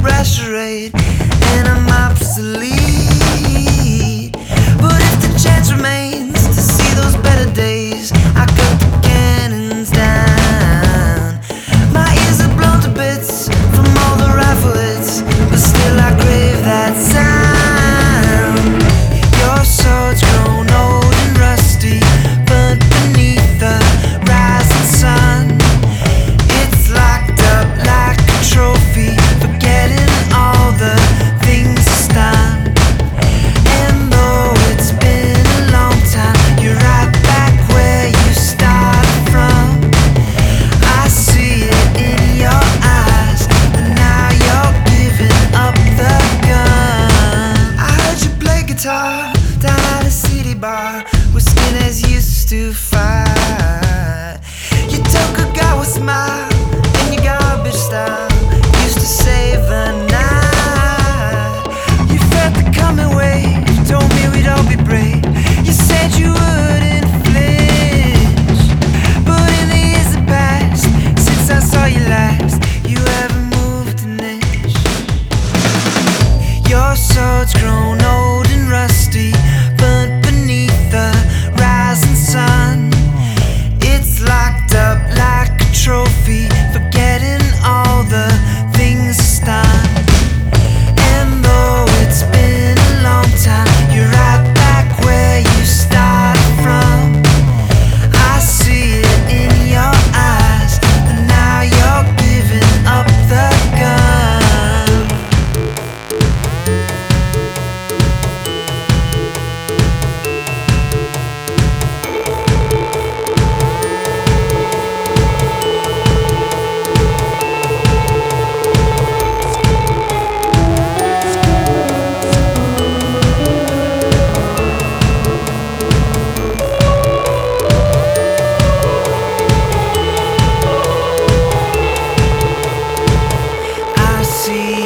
restored, and I'm obsolete. But if the chance remains to see those better days, I cut the cannons down. My ears are blown to bits from all the rifle hits, but still I crave that sound. Your sword's grown old and rusty, burnt beneath the rising sun. It's locked up like a trophy, forgetting all the things it's done. And though it's been a long time, you're right back where you started from. I see it in your eyes, and now you're giving up the gun. I heard you play guitar down at a city bar where skinheads used to fight. You took a guy with a smile and your garbage style used to save the night. You felt the coming wave, told me we'd all be brave. You said you wouldn't flinch, but in the years that passed since I saw you last, you haven't moved an inch. Your sword's grown old and rusty, burnt beneath the rising sun. It's locked up like a trophy, forgetting all the things it's done. And though it's been a long time, you're right back where you started from. I see it in your eyes, and now you're giving up the gun. I see